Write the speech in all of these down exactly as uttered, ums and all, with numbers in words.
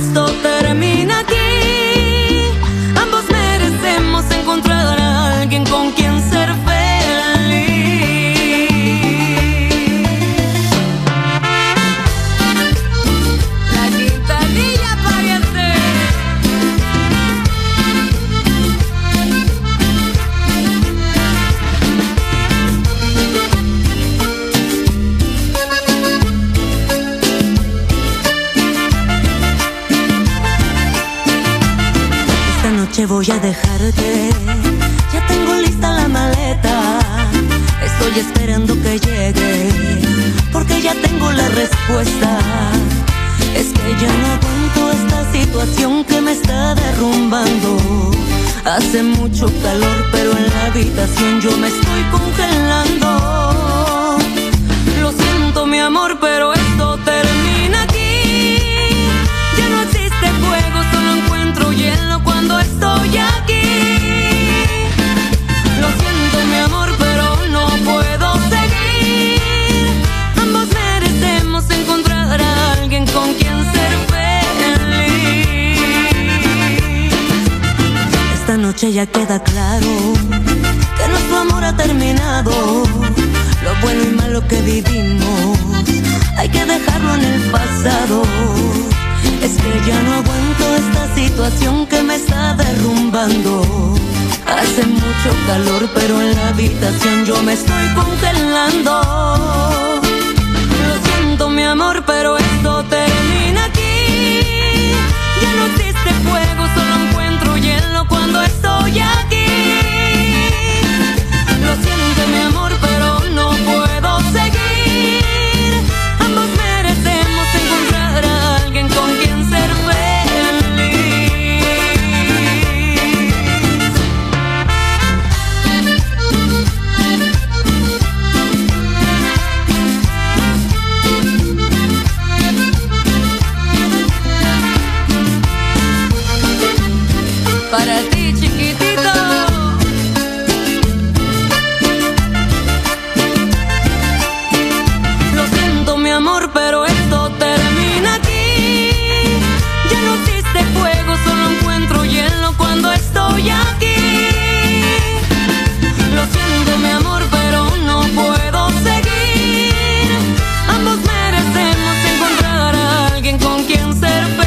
esto termina aquí. Ambos merecemos encontrar a alguien con quien ser voy a dejarte, ya tengo lista la maleta. Estoy esperando que llegue, porque ya tengo la respuesta. Es que ya no aguanto esta situación que me está derrumbando. Hace mucho calor, pero en la habitación yo me estoy congelando. Lo siento, mi amor, pero esto termina aquí. Ya no existe fuego, solo encuentro hielo cuando estoy aquí. Lo siento, mi amor, pero no puedo seguir. Ambos merecemos encontrar a alguien con quien ser feliz. Esta noche ya queda claro que nuestro amor ha terminado. Lo bueno y malo que vivimos hay que dejarlo en el pasado. Es que ya no aguanto esta situación que me está derrumbando. Hace mucho calor, pero en la habitación yo me estoy congelando. Lo siento, mi amor, pero esto termina aquí. Ya no existe fuego, solo encuentro hielo cuando estoy aquí. Lo siento, mi amor, pero no puedo seguir. Ambos merecemos encontrar a alguien con quien ser para ti, chiquitito. Lo siento, mi amor, pero esto termina aquí. Ya no existe fuego, solo encuentro hielo cuando estoy aquí. Lo siento, mi amor, pero no puedo seguir. Ambos merecemos encontrar a alguien con quien ser feliz.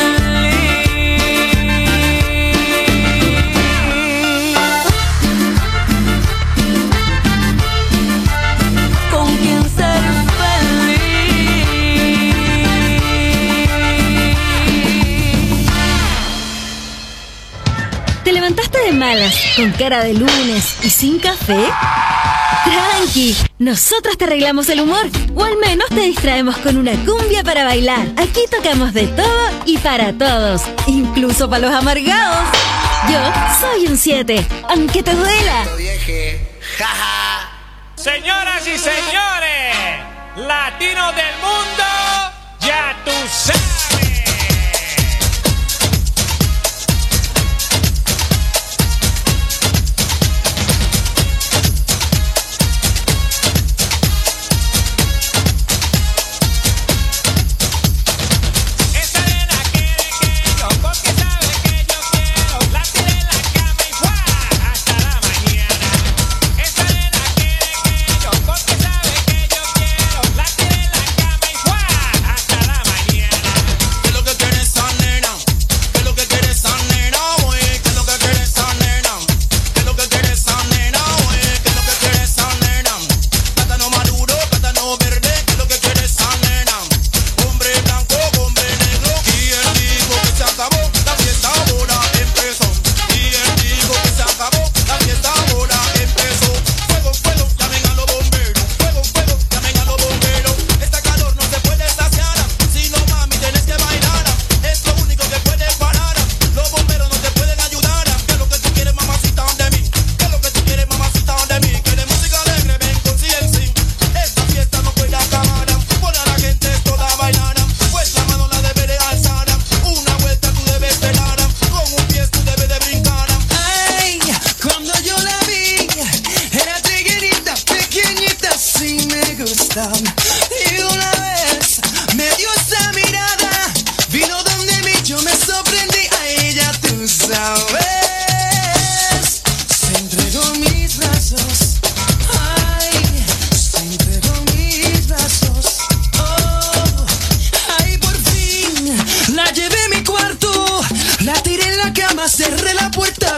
¿Levantaste de malas, con cara de lunes y sin café? Tranqui, nosotros te arreglamos el humor, o al menos te distraemos con una cumbia para bailar. Aquí tocamos de todo y para todos, incluso para los amargados. Yo soy un siete, aunque te duela. Señoras y señores, latinos del mundo, ya tú sabes. La tiré en la cama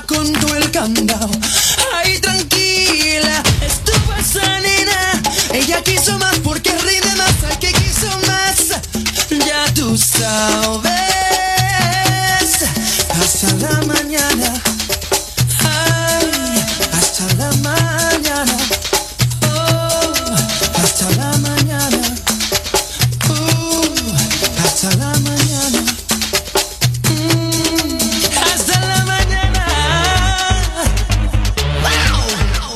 con todo el candado. Ay, tranquila, estuvo esa nena. Ella quiso más porque rinde más al que quiso más. Ya tú sabes. Hasta la mañana. Ay, hasta la mañana. Oh, hasta la mañana. Uh, hasta la mañana. Mm, hasta la mañana. Wow.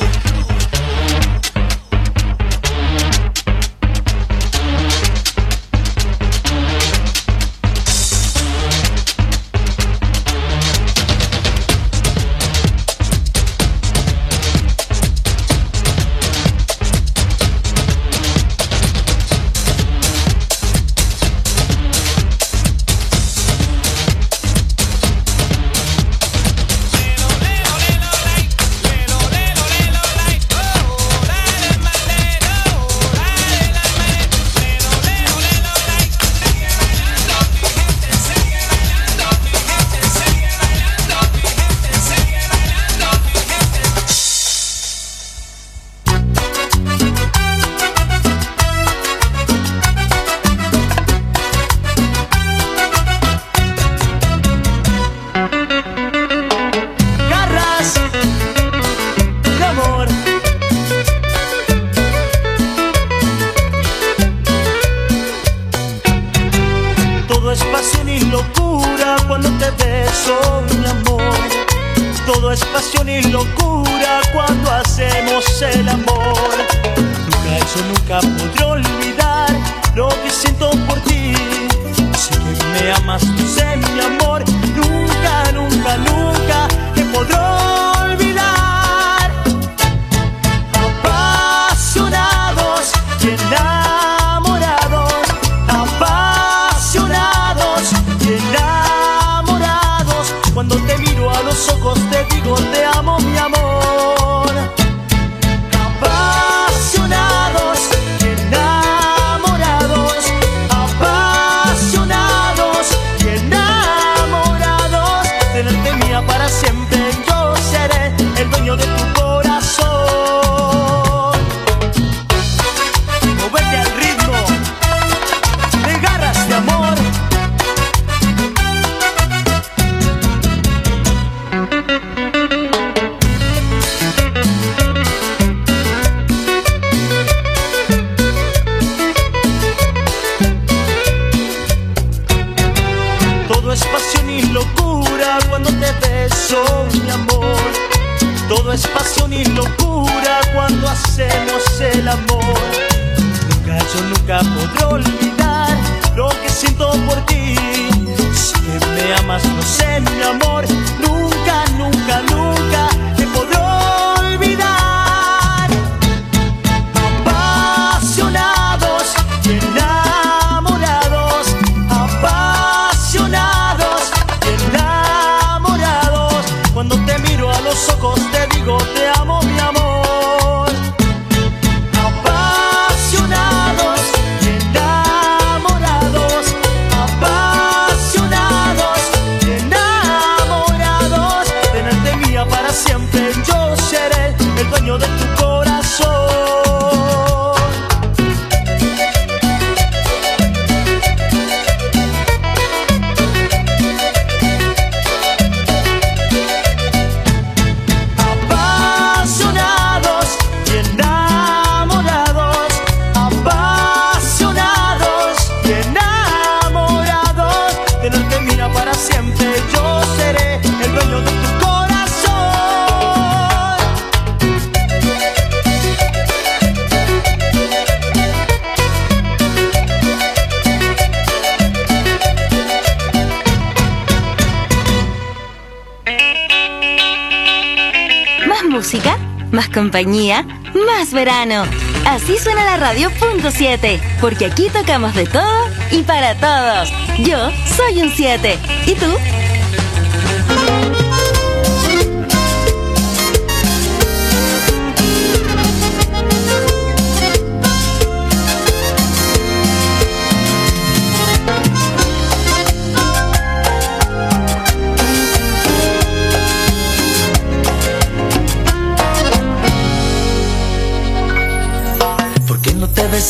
música, más compañía, más verano. Así suena la radio punto siete, porque aquí tocamos de todo y para todos. Yo soy un siete. ¿Y tú?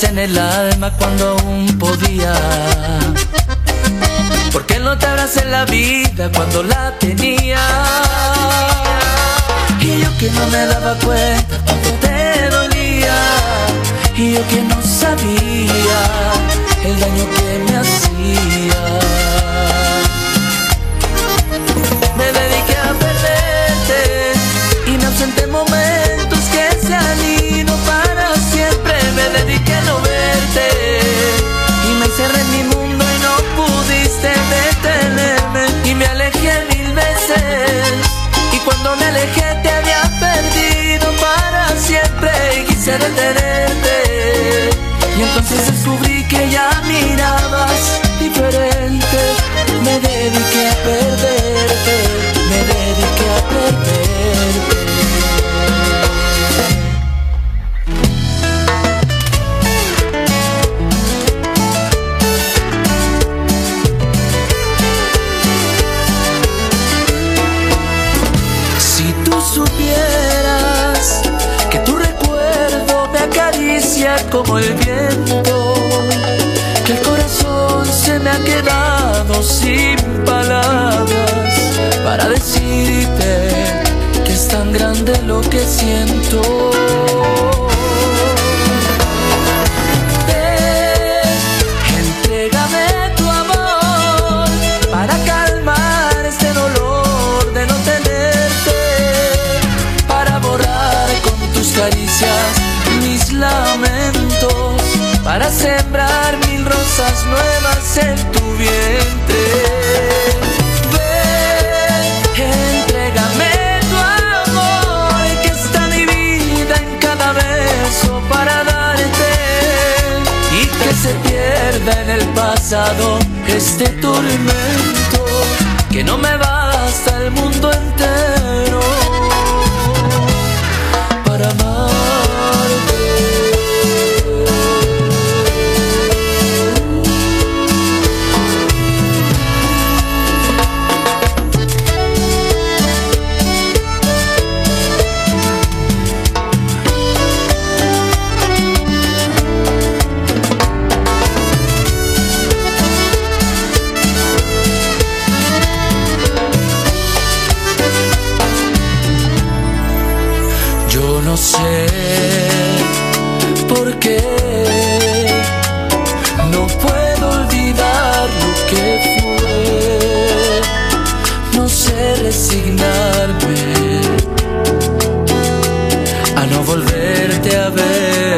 en el alma cuando aún podía. ¿Por qué no te abracé en la vida cuando la tenía? Y yo que no me daba cuenta cuando te dolía, y yo que no sabía el daño que me hacía. Me dediqué a perderte y me ausenté momentos que se han ido para siempre. Me dediqué a no verte y me encerré en mi mundo y no pudiste detenerme. Y me alejé mil veces y cuando me alejé te había perdido para siempre. Y quise detenerte y entonces descubrí que ya mirabas diferente. Me dediqué a perderte, me dediqué a perderte. Si tú supieras que tu recuerdo me acaricia como el viento, que el corazón se me ha quedado sin palabras para decirte que es tan grande lo que siento. Ven, entrégame tu amor para calmar este dolor de no tenerte, para borrar con tus caricias mis lamentos, para sembrar mil rosas nuevas en tu vientre. Ven, entrégame tu amor, que está mi vida en cada beso para darte, y que se pierda en el pasado este tormento, que no me basta el mundo entero para amarte. No sé por qué no puedo olvidar lo que fue. No sé resignarme a no volverte a ver.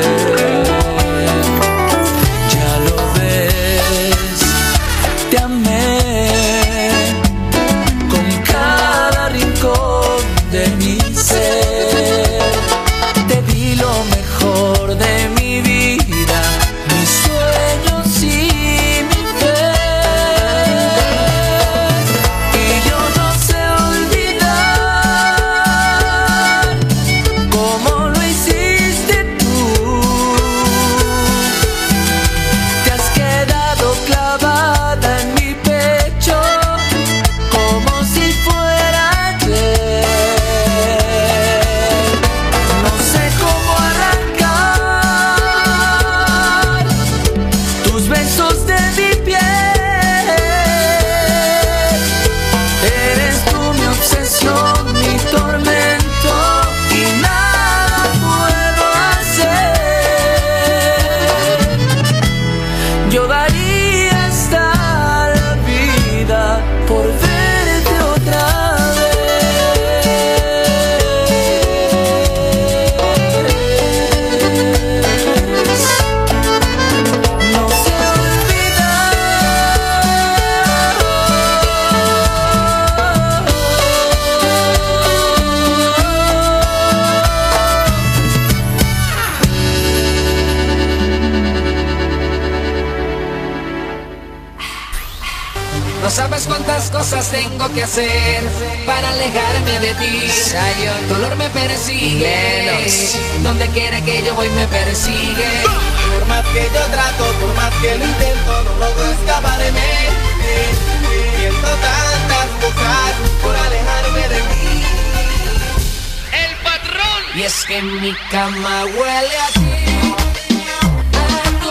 Ya lo ves, te amé con cada rincón de mi ser. De mi vida, mis sueños y mi fe, y yo no sé olvidar como lo hiciste tú. Te has quedado clavada en mi pecho como si fuera ayer. No sé cómo no sabes cuántas cosas tengo que hacer para alejarme de ti. El dolor me persigue, donde quiera que yo voy me persigue. Por más que yo trato, por más que lo intento, no logro escaparme. Siento tantas cosas por alejarme de ti. El patrón. Y es que mi cama huele a ti, a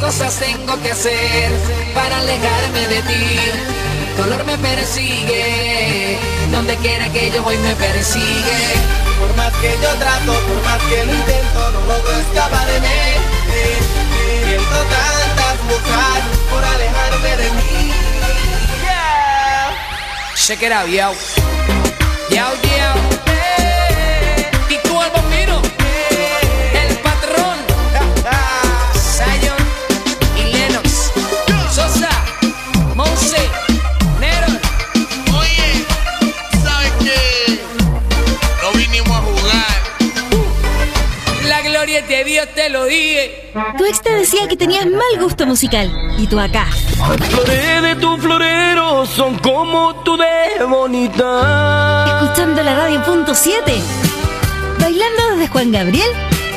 cosas tengo que hacer para alejarme de ti. Tu olor me persigue, donde quiera que yo voy me persigue. Por más que yo trato, por más que lo intento, no logro escaparme. Eh, eh, Siento tantas cosas por alejarme de mí. Yeah. Check it out, yo. Yo, yo. Hey. Y tú al bombino. Hey. El patrón. Zion y Lennox. Sosa. Monse. Nero. Oye, ¿sabes qué? No vinimos a jugar. Uh, la gloria de Dios te lo dije. Tu ex te decía que tenías mal gusto musical. Y tú acá. Las flores de tu florero son como tú de bonita. Escuchando la radio punto siete. Bailando desde Juan Gabriel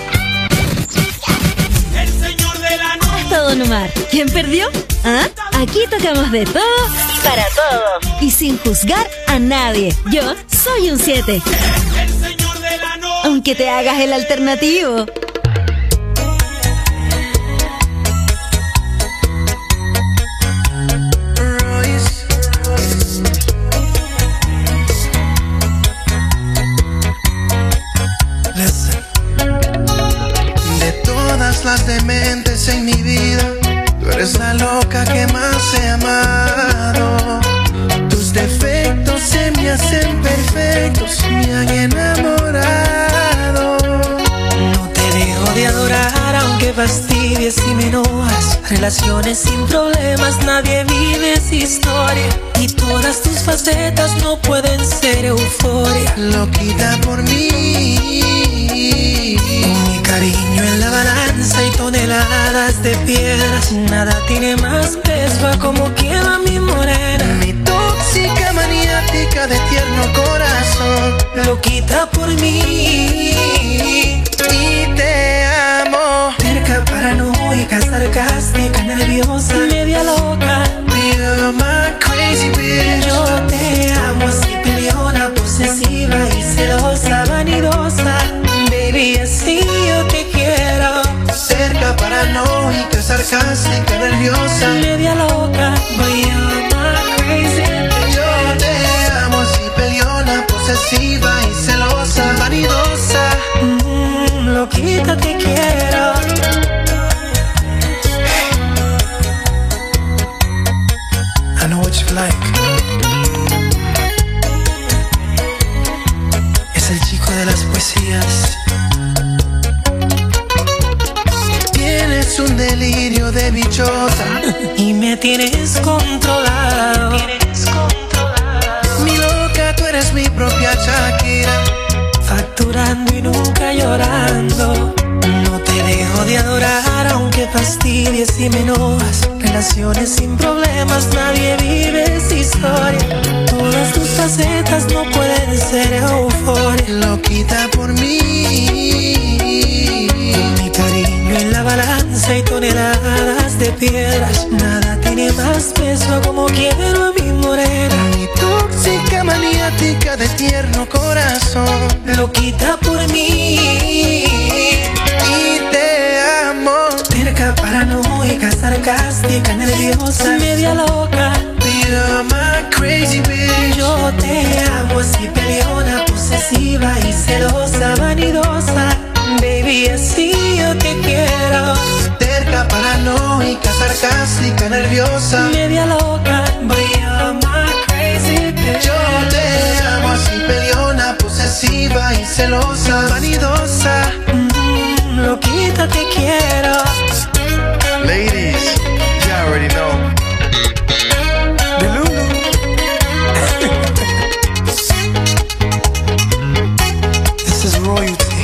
El señor de la noche. hasta Don Omar. ¿Quién perdió? ¿Ah? Aquí tocamos de todo para todos. Y sin juzgar a nadie. Yo soy un siete. El señor de la noche. Aunque te hagas el alternativo. Las dementes en mi vida, tú eres la loca que más he amado. Tus defectos se me hacen perfectos, me han enamorado. No te dejo de adorar aunque fastidies y me enojas. Relaciones sin problemas, nadie vive esa historia. Y todas tus facetas no pueden ser euforia. Loquita por mí, con mi cariño en la balanza y toneladas de piedras. Nada tiene más peso a como queda mi morena. mi tóxica maniática de tierno corazón. Loquita por mí Y te amo. Terca, paranoica, sarcástica, nerviosa, media loca. You're my crazy bitch. Yo te amo así, peleona, posesiva y celosa, vanidosa. Baby, así yo te quiero. Cerca, paranoica, sarcástica, nerviosa, media loca. Boy, you're my crazy bitch. Yo te amo así, peleona, posesiva y celosa, vanidosa. Mm, loquita te quiero. I know what you like. Es el chico de las poesías. Tienes un delirio de bichota y me tienes controlado. Mi loca, tú eres mi propia Shakira. Facturando y nunca llorando. No te dejo de adorar aunque fastidies y me enojas. Relaciones sin problemas, nadie vive esa historia. Todas tus facetas no pueden ser euforia. Loquita por mí, con mi cariño en la balanza y toneladas de piedras. Nada tiene más peso a como quiero a mi morena. mi tóxica maniática de tierno corazón. Loquita por mí Y te amo. Terca, paranoica, sarcástica, nerviosa, media loca. You're my crazy bitch. Yo te amo así, peleona, posesiva y celosa, vanidosa. Baby, así yo te quiero. Terca, paranoica, sarcástica, nerviosa, media loca. Boy, you're my crazy bitch. Yo te amo así, peleona, posesiva y celosa, vanidosa. Mm, loquita te quiero. Ladies, you already know. The Lulu. This is royalty.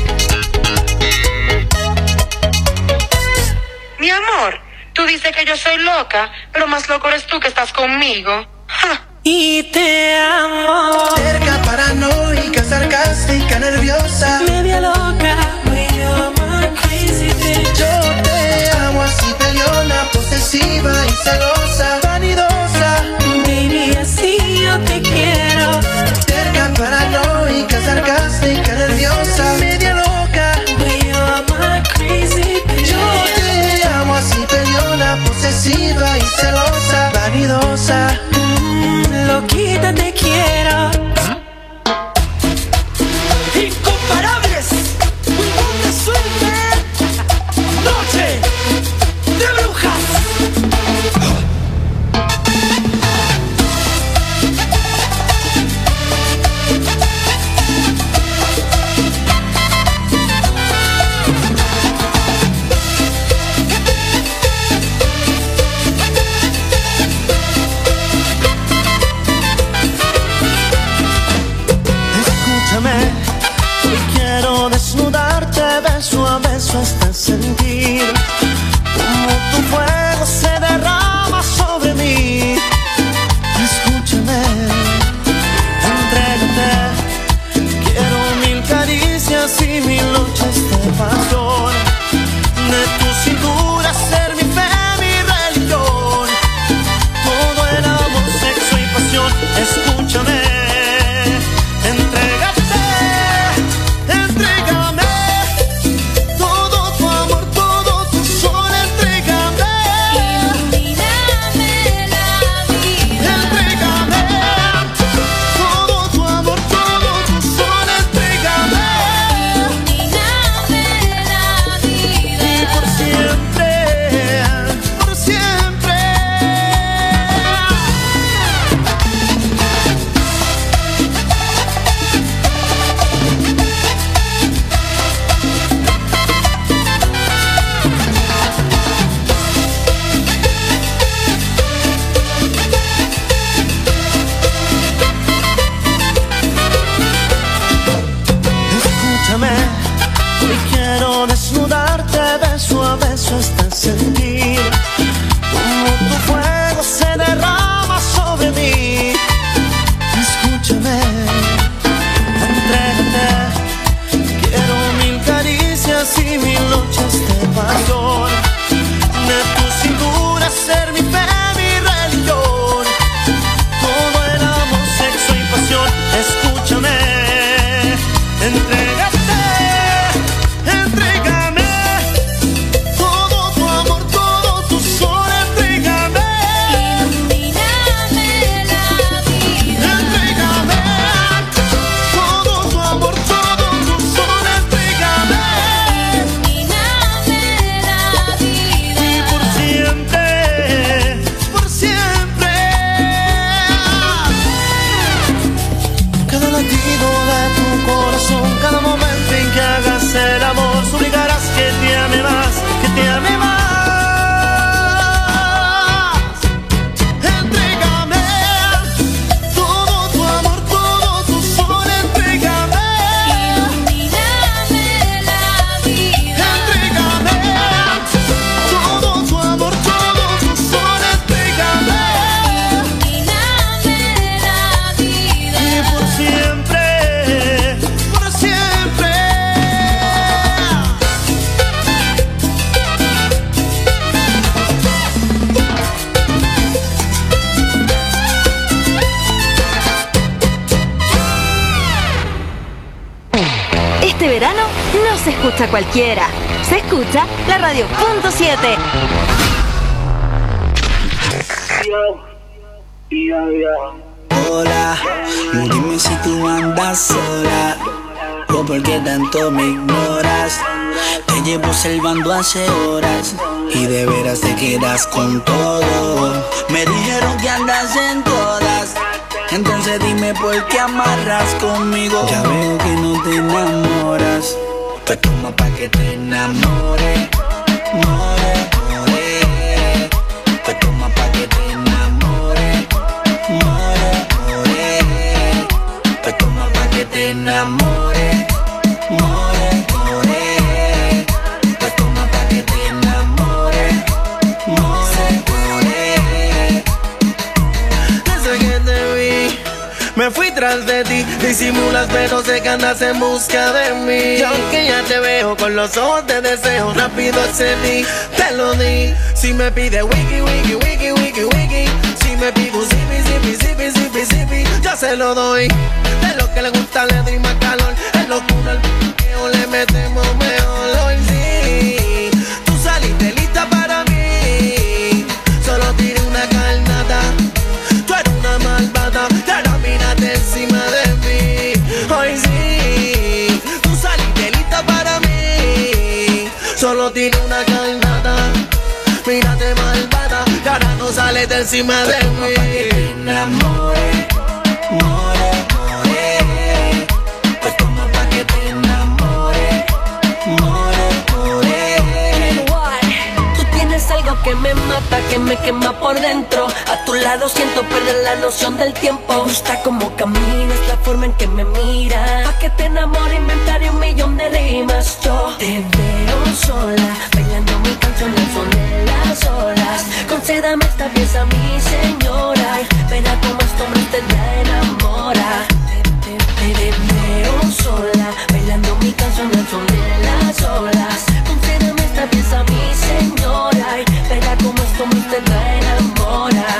Mi amor, tú dices que yo soy loca, pero más loco eres tú que estás conmigo. ¡Ja! Y te amo. Terca, paranoica, sarcástica, nerviosa, media loca. Boy, you're my crazy bitch. yo te amo así, peleona, posesiva y celosa, vanidosa. Baby, así yo te quiero. Terca, paranoica, sarcástica, nerviosa, media loca. Boy, you're my crazy bitch. Yo te amo así, peleona, fastidiosa. Mm, loquita te quiero. Incomparables, muy buena suerte. Noche de brujas. Hoy quiero desnudarte beso a beso hasta sentir como tu fuego se derrama sobre mí. Escúchame, entrégate. Quiero mil caricias y mil noches de pasión. De tu cintura ser mi fe, mi religión. Todo el amor, sexo y pasión. Escúchame, entrégate. Hoy quiero desnudarte beso a beso hasta sentir como tu fuego se derrama sobre mí. Escúchame, entrégate. Quiero mil caricias y mil noches de pasión. De tu cintura ser mi fe, mi religión. Todo el amor, sexo y pasión. Escúchame, entrégate. Cada momento en que hagas el amor, suplicarás que te ame más, que te ame más. Entrégame todo tu amor, todo tu sol, entrégame. Ilumíname la vida. Entrégame todo tu amor, todo tu sol, entrégame. Ilumíname la vida. Y por siempre. Este verano no se escucha cualquiera, se escucha la Radio Punto siete. Hola, dime si tú andas sola o por qué tanto me ignoras. Te llevo observando hace horas y de veras te quedas con todo. Me dijeron que andas en todas, entonces dime por qué amarras conmigo. Ya veo que no te enamoras, pues toma pa' que te enamore, more, more. Pues toma pa' que te enamore, more, more. Pues toma pa' que te enamore, more, more. Pues toma pa' que te enamore, more, more. Desde que te vi me fui tras de ti, disimulas pero sé que andas en busca de mí. Y aunque ya te veo con los ojos de deseo, rápido accedí, te lo di. Si me pide wiki, wiki, wiki, wiki, wiki, si me pide un zipi, zipi, zipi, zipi, zipi, yo se lo doy. De lo que le gusta le doy más calor, es locura el p***eo, le metemos mejor hoy sí. Tú saliste lista para mí, solo tiré una carnata. tiene una carnata. Mírate malvada, que ahora no sales de encima de mí. Te enamore, more, more. Pues como pa' que te enamore, more, more. Tú tienes algo que me mata, que me quema por dentro. A tu lado siento perder la noción del tiempo. Me gusta cómo caminas, la forma en que me miras. Pa' que te enamore inventaré un millón de rimas. Yo te veo sola, bailando mi canción al son de las olas. Concédame esta pieza, mi señora. Verá cómo este hombre usted la enamora. Te, te, te veo sola, bailando mi canción al son de las olas. Concédame esta pieza, mi señora. Verá cómo este hombre usted la enamora.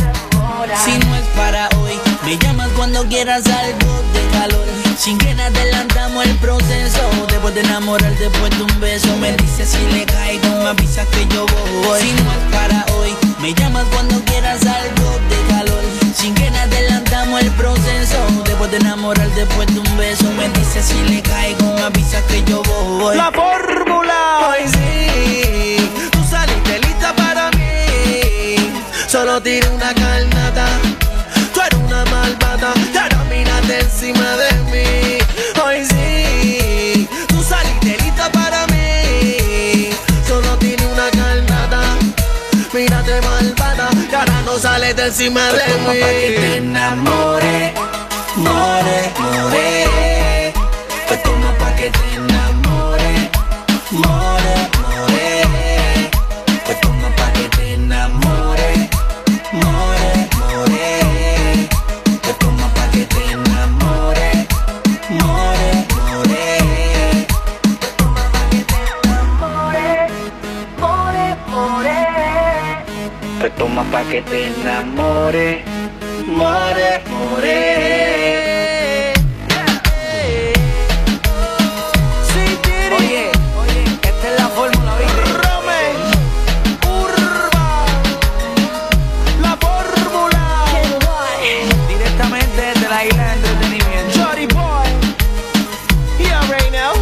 Si no es para hoy, me llamas cuando quieras algo de calor. Sin que adelantamos el proceso. Después de enamorar, después de un beso. Me dices si le caigo, me avisas que yo voy. Si no es para hoy, me llamas cuando quieras algo de calor. Sin que adelantamos el proceso. Después de enamorar, después de un beso. Me dices si le caigo, me avisas que yo voy. La fórmula, hoy sí, tú saliste lista para mí. Solo tira una carnata. Tú eres una malvada, y ahora mírate encima de mí. Hoy sí, tú saliste lista para mí. Solo tiene una carnata. Mírate malvada, y ahora no sales de encima de mí. Pa' que te enamore, more, more. Pues como pa' que te enamore, more, more. Pues como pa' que te enamore, more, more. Pues como pa' que te enamore, more, more. Pues como pa' que te enamore, more, more. Pues toma pa' que te enamore, more, more. Oye, oye, esta es la fórmula, ¿viste? Romen, Urba, la fórmula. Directamente desde la isla de entretenimiento. Jody Boy, yeah, right now.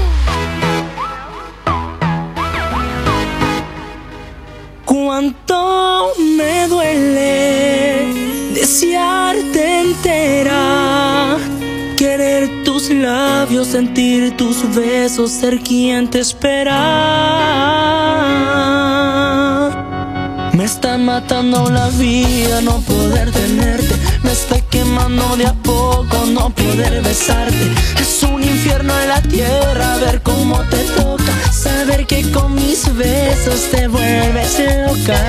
Cuánto me duele desearte entera, querer tus labios, sentir tus besos, ser quien te espera. Me está matando la vida no poder tenerte, me está quemando de a poco no poder besarte. Es un infierno en la tierra ver cómo te toca, saber que con mis besos te vuelves loca.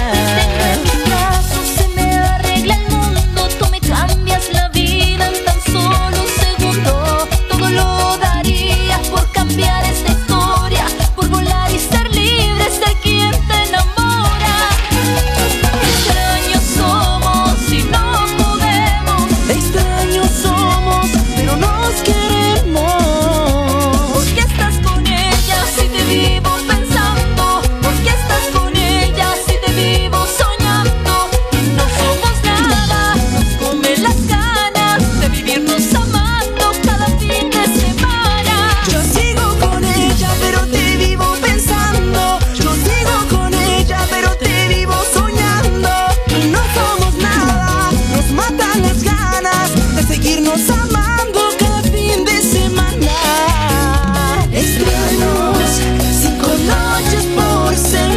Se me arregla el mundo, tú me cambias la vida en tan solo un segundo. Todo lo daría por cambiar esta historia, por volar y ser libre, ser quien te enamora. Extraños somos y no podemos. Extraños somos, pero nos queremos. ¿Por qué estás con ella si te vivo pensando? ¿Por qué estás con ella si te vivo soñando? No somos nada, nos comen las ganas de vivirnos amando cada fin de semana. Yo sigo con ella, pero te vivo pensando. Yo sigo con ella, pero te vivo soñando. Y no somos nada, nos matan las ganas de seguirnos amando cada fin de semana. Extraños, cinco noches por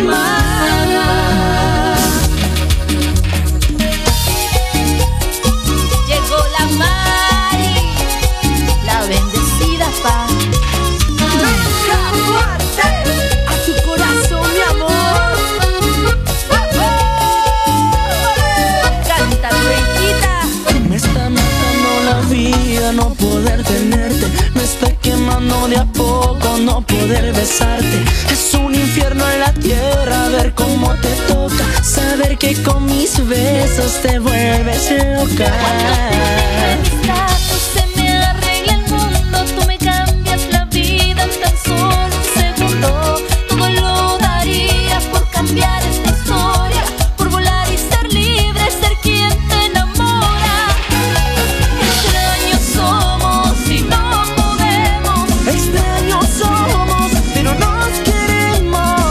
semana. Llegó la Mari, la bendecida pa. A tu corazón, mi amor. Canta, Requita. Me está matando la vida no poder tenerte, me está quemando de a poco no poder besarte. Es un infierno en la tierra ver cómo te toca, saber que con mis besos te vuelves loca. Se me arregla el mundo, tú me cambias la vida en tan solo un segundo. Todo lo daría por cambiar esta historia, por volar y ser libre, ser quien te enamora. Extraños somos y no podemos. Extraños somos, pero nos queremos.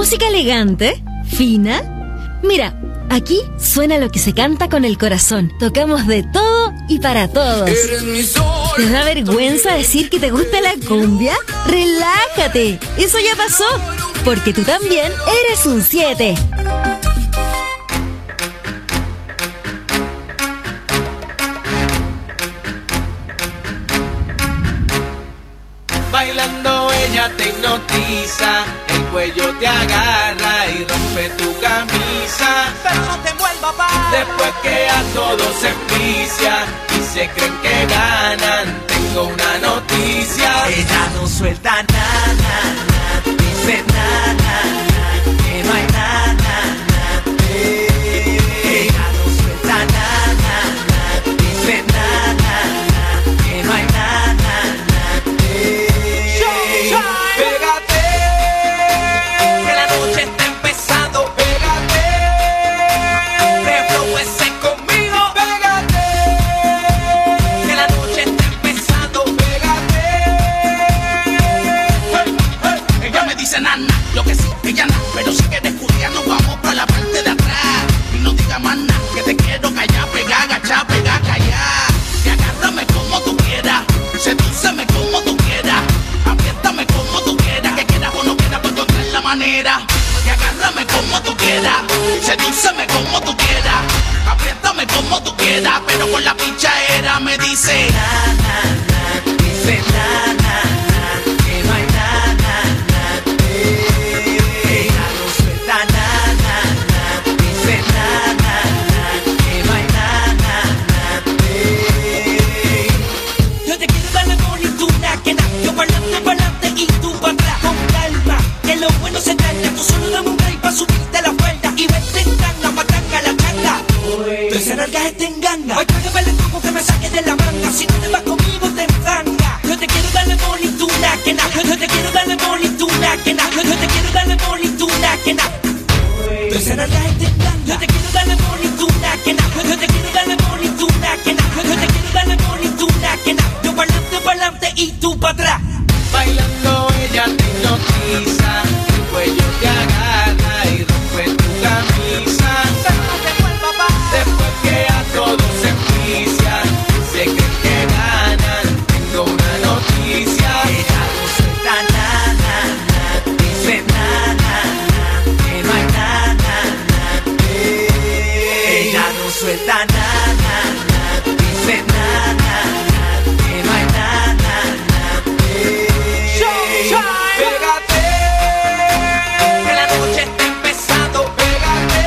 música elegante, fina. Mira, aquí suena lo que se canta con el corazón. Tocamos de todo y para todos. ¿Te da vergüenza decir que te gusta la cumbia? ¡Relájate! Eso ya pasó, porque tú también eres un siete. Bailando ella te hipnotiza, el cuello te agarra y rompe tu camisa. Pero no te envuelva, pa. Después que a todos se envicia y se creen que ganan, tengo una noticia. Ella no suelta nada, nada, dice nada, nada, que no hay nada, nada. Ella no suelta nada, nada, dice nada, nada, que no hay nada, nada. Pégate, que la noche está empezando. Pégate, reflóese conmigo. Pégate, que la noche está empezando. Pégate. Hey, hey. Ella me dice nana, yo que sí, ella nada, pero si quieres estudiar nos vamos para la parte de atrás. Y no diga más nada, que te quiero callar, pegar, agachar, pegar, callar. Y agárrame como tú quieras, sedúceme como tú quieras. Apriétame como tú quieras, que quieras o no quieras, pues encontrar la manera. Y agárrame como tú quieras, sedúceme como tú quieras. Apriétame como tú quieras, pero con la pichadera me dice Na, na, na, dice na, na, na, que no hay na, na, na. Ella no suelta na, na, na, dice na, na, na, que no hay na, na, na. Yo te quiero dar la bonituna, que na, yo pa'lante, pa'lante y tú pa' atrás. Con calma, que lo bueno se trata. Tú solo dame un break pa' subirte la falda y vete en tanga, patanga, la changa. Tú esa larga este en ganga. Hoy trágame el truco que me saque de la manga. Si no te vas conmigo te enfanga. Yo te quiero darle bonituna, que na. Yo, yo te quiero darle bonituna, que na. Yo, yo te quiero darle bonituna, que na. Tú esa larga este en ganga. Yo te quiero darle bonituna, que na. Yo, yo te quiero darle bonituna, que na. Yo, yo te quiero darle bonituna, que na. Yo pa'lante, pa'lante y tú pa' atrás. Bailando ella te hipnotiza, el cuello te agarra y rompe tu camisa. Después que a todos se envicia, se creen que ganan, tengo una noticia. Ella no suelta nada, nada, dice nada, nada, que no hay nada, nada. Ella no suelta nada, nada, dice nada, nada, que no hay nada, nada. Pégate, que la noche está empezando. Pégate,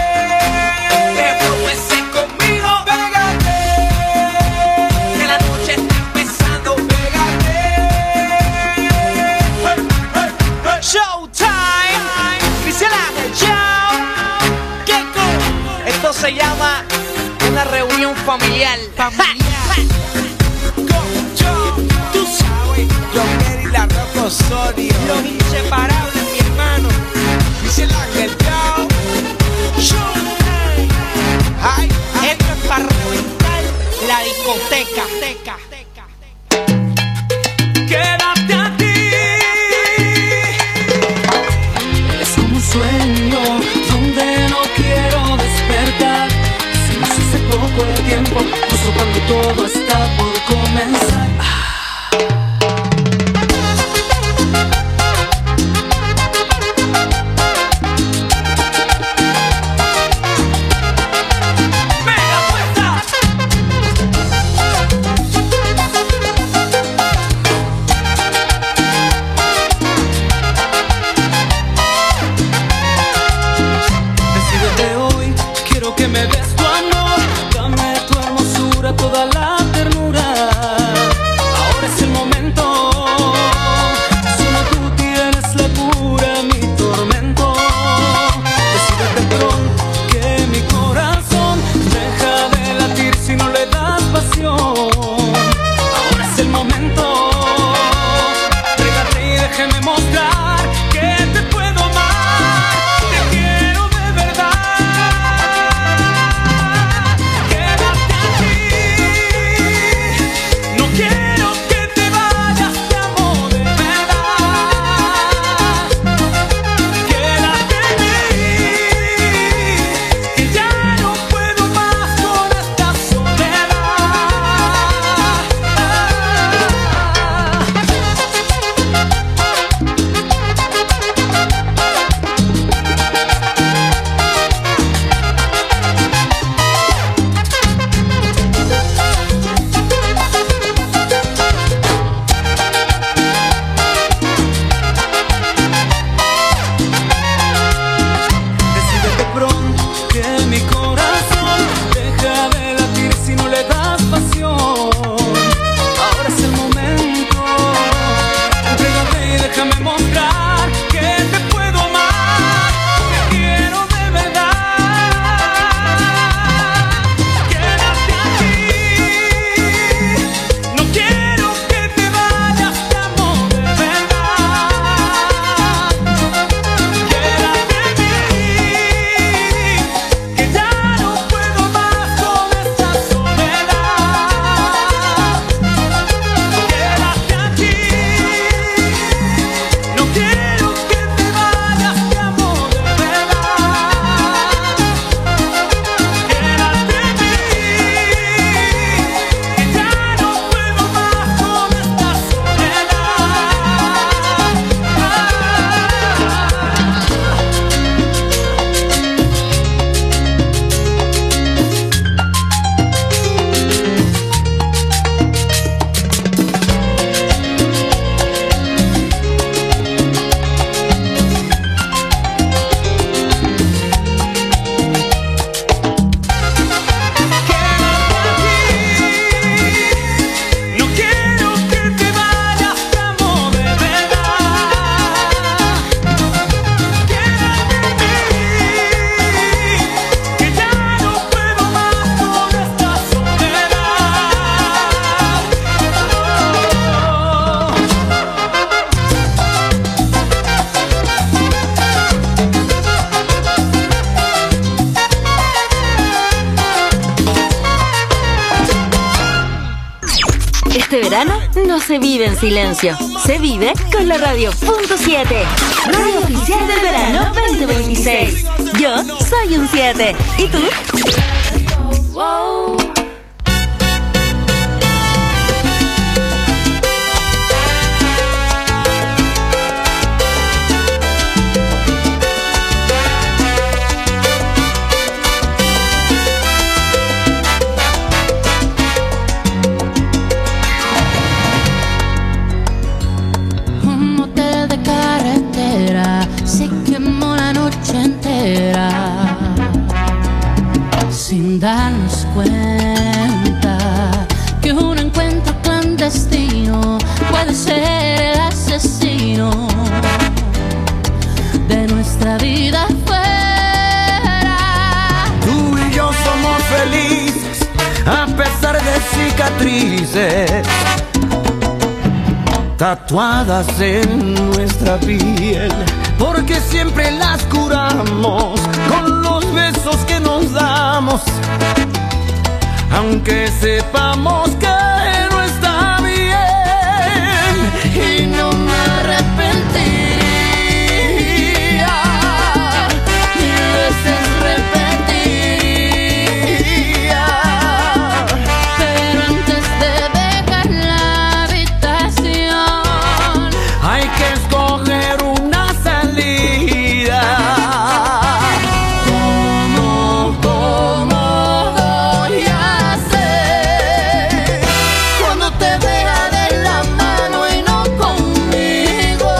reflóese conmigo. Pégate, que la noche está empezando. Pégate. Hey, hey, hey. Showtime, dice la show. ¿Qué co? Esto se llama una reunión familiar. Familiar. Tú sabes, John y la Rocco Osorio, los inseparables, mi hermano. dice el ángel Joe. Showtime. Ay, Esto es para reventar la discoteca. Quédate aquí. Es como un sueño donde no quiero despertar. Si nos hace poco el tiempo, justo cuando todo está por comenzar. Decídete hoy, quiero que me des tu amor. Dame tu hermosura, toda la ternura. Ahora es el momento. Solo tú tienes la cura, mi tormento. Decídete pronto que mi corazón deja de latir si no le das pasión. Ahora es el momento. Pégate y déjeme mostrar que te puedo amar. Te quiero de verdad. pronto que mi corazón deja de latir si no le das pasión. Ahora es el momento, entrégate y déjame mostrar que te puedo amar, te quiero de verdad. Quédate aquí, no quiero que te vayas, te amo de verdad. Quédate aquí, que ya no puedo más con esta soledad. Quédate aquí, no quiero que te vayas, te amo de verdad. Quédate aquí, que ya no puedo más con esta no quiero que te vayas, te amo de verdad. Quédate aquí, que ya no puedo más con esta Este verano no se vive en silencio, se vive con la Radio Punto siete, radio oficial del verano veinte veintiséis. Yo soy un siete, ¿y tú? Un motel de carretera se quemó la noche entera sin darnos cuenta que un encuentro clandestino puede ser el asesino de nuestra vida fuera. Tú y yo somos felices a pesar de cicatrices tatuadas en nuestra piel, porque siempre las curamos con los besos que nos damos, aunque sepamos que no está bien, y no me arrepentiría, mil veces repetiría, Pero antes de dejar la habitación hay que escoger una salida. ¿Cómo, cómo voy a hacer cuando te vea de la mano y no conmigo?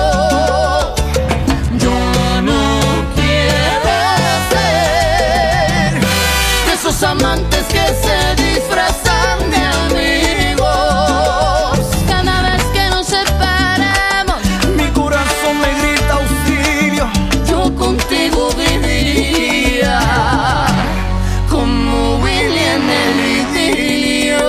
Yo no quiero ser de esos amantes que se disfrazan de amigos. cada vez que nos separamos. Mi corazón me grita auxilio. Yo contigo viviría como Willy en el idilio.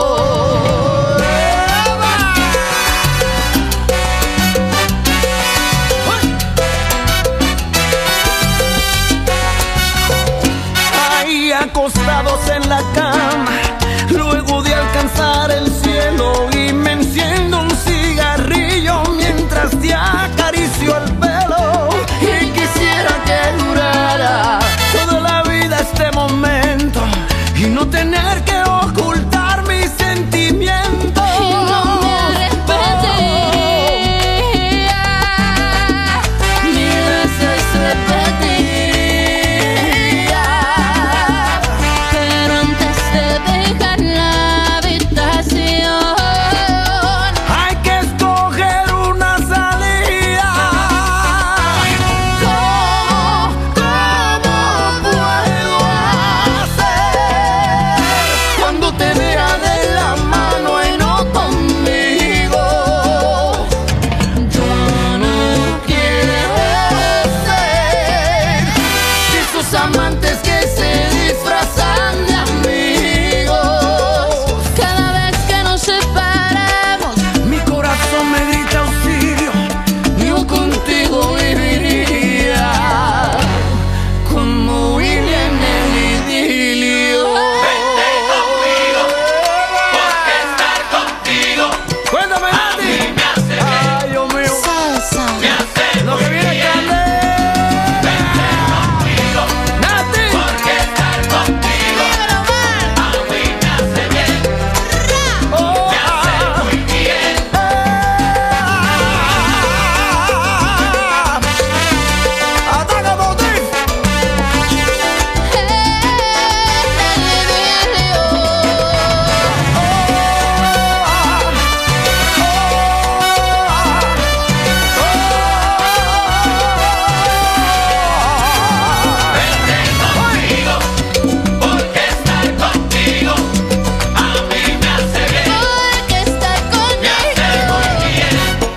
Ahí acostados en la cama, luego de alcanzar el cielo, y me enciendo un cigarrillo mientras te acaricio el pelo. Y quisiera que durara toda la vida este momento y no tener que ocultar mis sentimientos. Y no me arrepentiría, mil veces repetiría, pero antes de dejar la habitación que se disfrazan de amigos. Cada vez que nos separamos, mi corazón me grita auxilio. yo contigo viviría como William el idilio. Vente conmigo, porque estar contigo Cuéntame, a Nati. mí me hace bien. Ay, Dios mío. Salsa. Me hace Lo que muy viene bien. candela. Vente conmigo, Nati. porque estar contigo a mí me hace bien. Oh, Me hace muy bien. Ataca, Motif. Vente conmigo, porque estar contigo a mí me hace bien. Porque estar Me hace muy bien.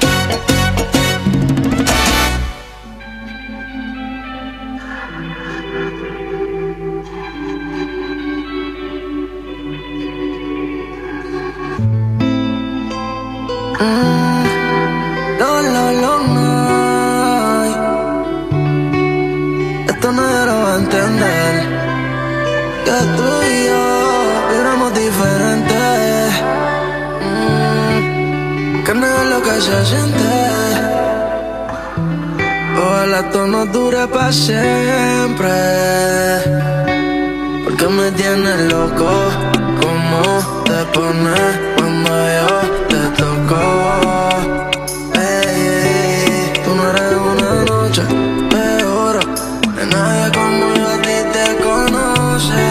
Lo, lo, lo, no. Esto nadie lo va a entender. Que tú y yo vibramos diferente. Mm, que no es lo que se siente. Ojalá esto no dure para siempre. Porque me tienes loco. ¿Cómo te pones cuando yo te toco? Ey, ey, tú no eres una noche de oro. De nadie como yo a ti te conoce.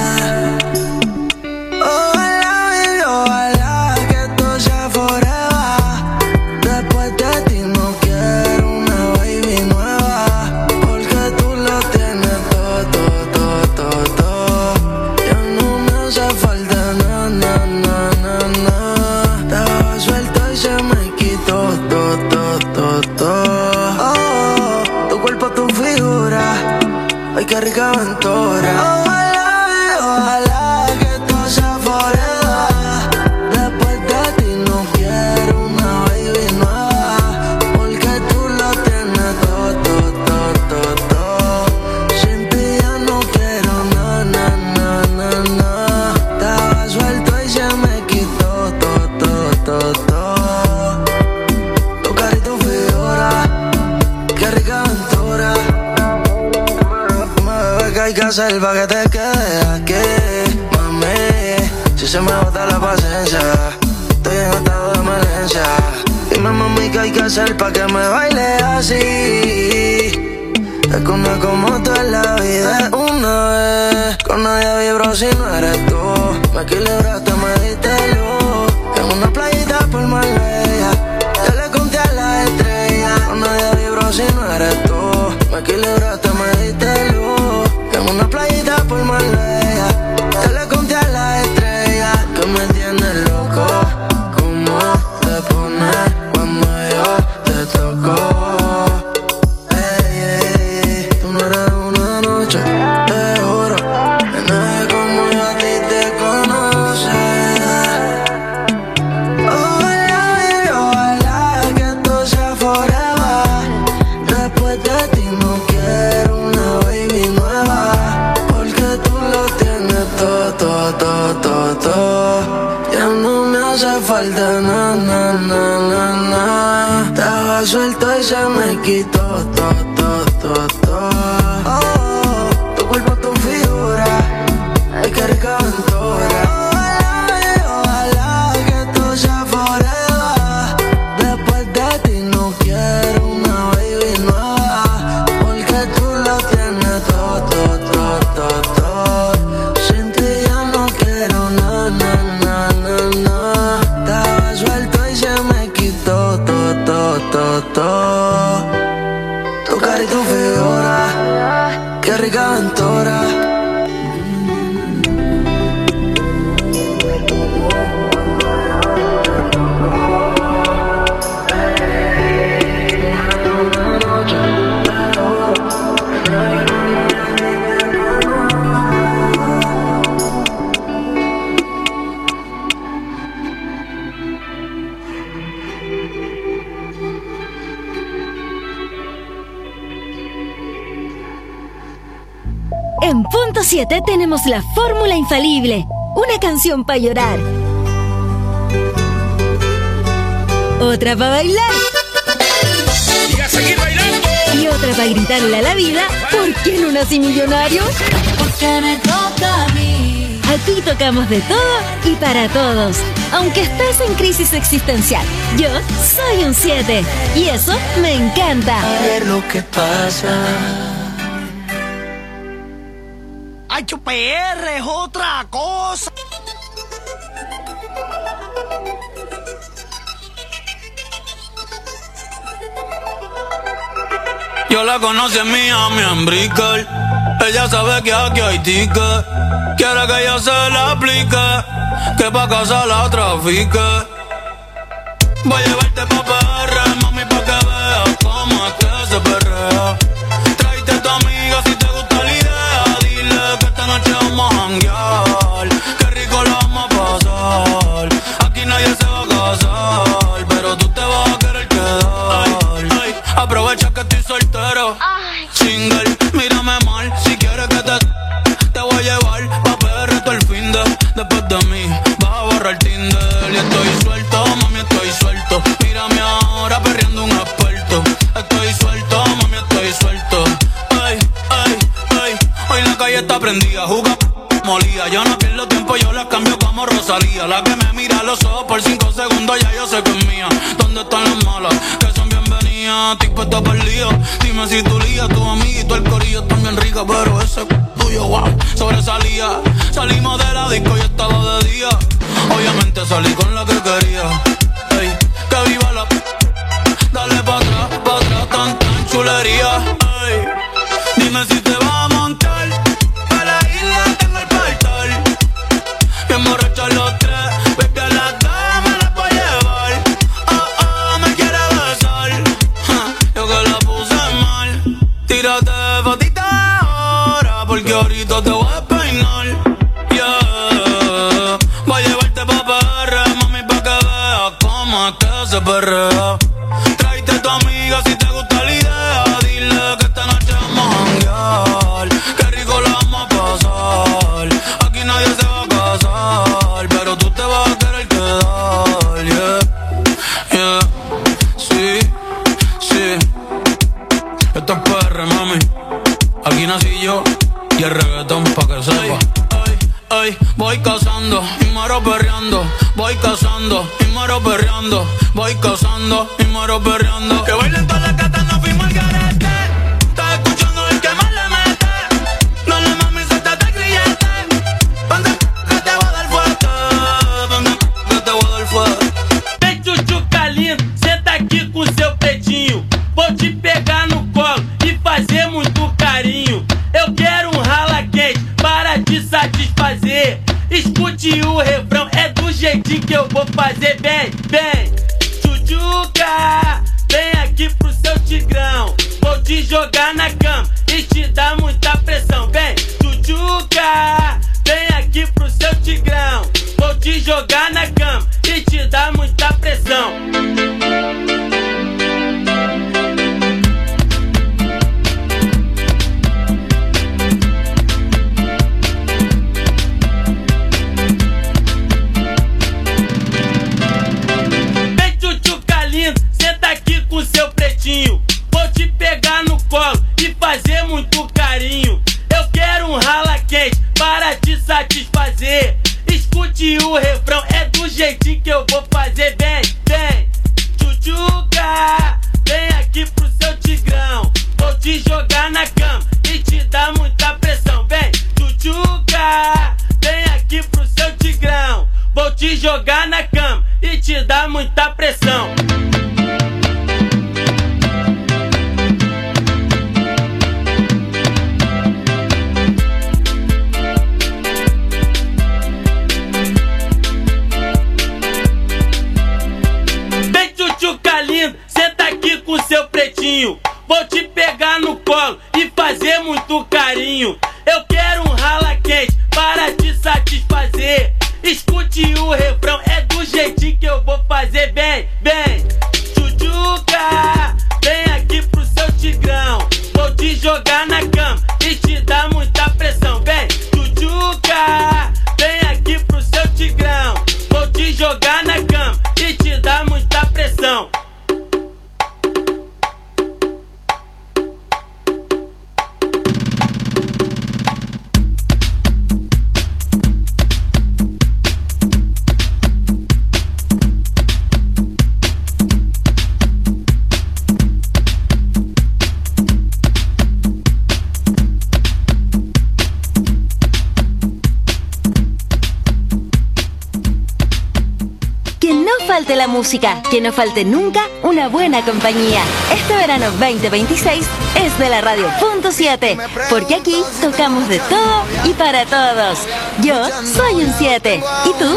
Ojalá, baby, ojalá que esto sea forever. Después de ti no quiero una baby nueva. Porque tú lo tienes todo, todo, todo, todo, todo. Ya no me hace falta nada, nada, nada, nada. Estaba suelto y se me quitó todo, todo, todo, todo. Oh, tu cuerpo, tu figura. Ay, qué rica aventura. Ojalá, ojalá que esto sea forever. Después de ti no quiero una baby nueva. Porque tú lo tienes todo, todo, todo, todo, todo. Sin ti ya no quiero nada, nada, nada, nada. Estaba suelto y se me quitó todo, todo, todo, todo. Tu cara y tu figura, qué rica aventura. Bebé, ¿qué hay que hacer pa' que te quedes aquí? Mami, si se me bota la paciencia, estoy en estado de emergencia. Dime, mami, ¿qué hay que hacer pa' que me baile así? Es que una como tú en la vida es una vez. Con nadie vibro si no eres tú. Me equilibraste, me diste luz. En una playita por Marbella, yo le conté a las estrellas. Con nadie vibro si no eres tú. Me equilibraste, me diste luz. En una playita por Marbella, yo le conté a las estrellas. Que me tienes loco. ¿Cómo te pones cuando yo te toco? Ey, ey, tú no eres una noche de oro. De nadie como yo a ti te conoce. Ojalá, baby, ojalá que esto sea forever. Después de ti no quiero una baby nueva. Porque tú lo tienes todo, todo, todo, todo, todo. Ya no me hace falta nada, nada, nada, nada. Estaba suelto y se me quitó todo, todo, todo, todo. Oh, tu cuerpo, tu figura, ay, qué rica aventura. Ojalá, ojalá que esto sea forever. Después de ti no quiero una baby nueva. Porque tú lo tienes todo, todo, todo, todo, todo. Sin ti ya no quiero nada, nada, nada, nada. Estaba suelto y se me quitó todo, todo, todo, todo. Tu cara y tu figura, siete tenemos la fórmula infalible. Una canción para llorar. Otra para bailar. Y a seguir bailando. Y otra para gritarle a la vida, ¿por qué no nací millonario? Porque me toca a mí. Aquí tocamos de todo y para todos. Aunque estés en crisis existencial, yo soy un siete. Y eso me encanta. A ver lo que pasa. H P R es otra cosa. Yo la conocí en Miami, en Brickell. Ella sabe que aquí hay ticket. Quiere que yo se la aplique, que pa' casa la trafique. Voy a llevarte pa' P R, mami, pa' que veas cómo es que se perrea. Tráete a tu amiga si te gusta la idea. Dile que esta noche vamos a janguear, qué rico la vamos a pasar. Aquí nadie se va a casar, pero tú te vas a querer quedar. Ay, ay, aprovecha que estoy soltero, ay. Single, mírame mal, si quieres que te te voy a llevar pa' P R todo el fin de. Después de mí vas a borrar Tinder. Y estoy suelto, mami, estoy suelto. Mírame ahora perreando un experto. Estoy suelto, mami, estoy suelto. Ay, ay, ay. Hoy la calle está prendida, juga molía. Yo no pierdo tiempo, yo las cambio como Rosalía. La que me mira a los ojos por cinco segundos, ya yo sé que es mía. ¿Dónde están las malas? Que son bienvenidas. Tipo está perdido. Dime si tu lía, tu amiguito, el corillo están bien rica, pero ese tuyo, wow, sobresalía. Salimos de la disco y estaba de día. Obviamente salí con la que quería. Ey, que viva la p. Dale pa' atrás, pa' atrás, tan, tan chulería. Ey, dime si te vas a montar. Para la isla tengo el portal. Bien borrachos los tres, baby, a las dos me las voy a llevar. Oh, oh, me quiere besar. Ja, yo que la puse mal. Tírate fotita ahora, porque ahorita te voy a peinar. Yeah, voy a llevarte pa' P R, mami, pa' que veas cómo es que se perrea. Tráete a tu amiga si te gusta la idea. Dile que esta noche vamos a janguear, qué rico la vamos a pasar. Aquí nadie se va a casar, pero tú te vas a querer quedar. Yeah, yeah, sí, sí. Esto es P R, mami. Aquí nací yo y el reggaetón pa' que sepa. Ay, ay, voy cazando y muero perreando. Voy cazando y muero perreando. Voy cazando y muero perreando. Que bailen todas las gatas, no fuimos al garete. Estás escuchando el que más le mete. No le mami, suéltate el grillete. Ponte que te voy a dar fuerte. Ponte que te voy a dar fuerte. Vem, tchutchuca lindo, senta aqui com seu pretinho. Vou te pegar no colo e fazer muito carinho. Eu quero um rala quente para te satisfazer. Escute o refrão, é do jeitinho que eu vou fazer. Vem, vem, tchutchuca, vem aqui pro seu tigrão. Vou te jogar na cama e te dar muita pressão. Vem, tchutchuca, vem aqui pro seu tigrão. Vou te jogar na cama e te dar muita pressão. Senta aqui com seu pretinho. Vou te pegar no colo e fazer muito carinho. Eu quero um rala quente para te satisfazer. Escute o refrão, é do jeitinho que eu vou fazer. Vem, vem, tchutchuca, vem aqui pro seu tigrão. Vou te jogar na cama e te dar muita pressão. Vem, tchutchuca, vem aqui pro seu tigrão. Vou te jogar na cama e te dar muita pressão. Lindo, senta aqui com seu pretinho. Vou te pegar no colo e fazer muito carinho. Eu quero um rala quente para te satisfazer. Escute o refrão, é do jeitinho que eu vou fazer. Vem, vem, tchutchuca, vem aqui pro seu tigrão. Vou te jogar na cama e te dar muita pressão. Vem, de la música, que no falte nunca una buena compañía. Este verano veinte veintiséis es de la Radio Punto siete, porque aquí tocamos de todo y para todos. Yo soy un siete, ¿y tú?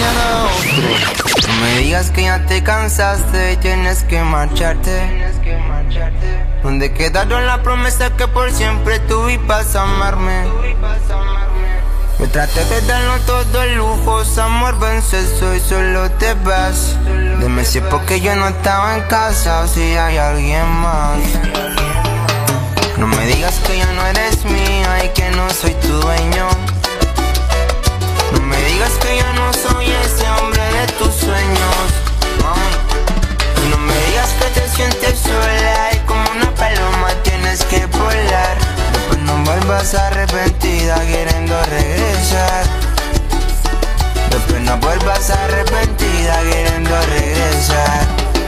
No me digas que ya te cansaste y tienes que marcharte. ¿Dónde quedaron las promesas que por siempre tú ibas a amarme? Yo traté de darnos todos lujos, amor, vence eso y solo te vas. Dime si es porque yo no estaba en casa o si hay alguien más. No me digas que ya no eres mía y que no soy tu dueño. No me digas que ya no soy ese hombre de tus sueños, mami. Y no me digas que te sientes sola y como una paloma tienes que volar. Después no vuelvas arrepentida queriendo regresar. Después no vuelvas arrepentida queriendo regresar.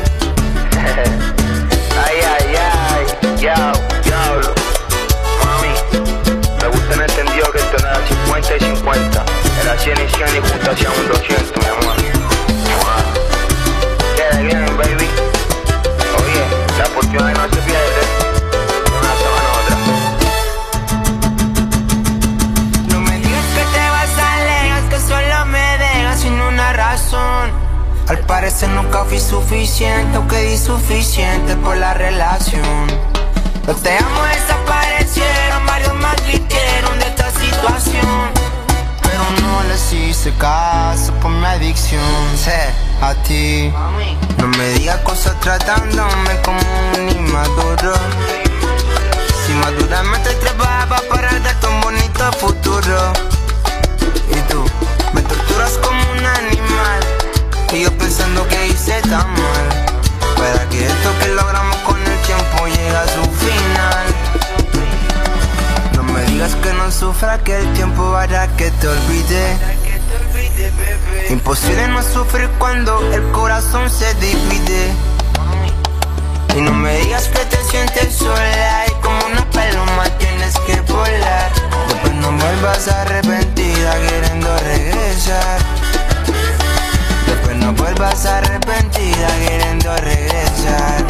Ay, ay, ay, ya, diablo. Mami, me gusta en el entendido que esto no era cincuenta y cincuenta. Era cien y cien y justo hacían un doscientos, mi amor. Queda bien, baby. Oye, la oportunidad no se pierde. Una semana otra. No me digas que te vas alejas, que solo me dejas sin una razón. Al parecer nunca fui suficiente, aunque di suficiente por la relación. Los te amo desaparecieron, varios más gritaron de esta situación. Pero no les hice caso por mi adicción, sí, a ti. No me digas cosas tratándome como un inmaduro. Si maduramente trabajaba para darte un bonito futuro. Y tú me torturas como un animal, y yo pensando que hice tan mal, para que esto que logramos con el tiempo llegue a su final. No me digas que no sufra, que el tiempo hará que te olvide. Imposible no sufrir cuando el corazón se divide. Y no me digas que te sientes sola y como una paloma tienes que volar. Después no vuelvas arrepentida queriendo regresar. Después no vuelvas arrepentida queriendo regresar.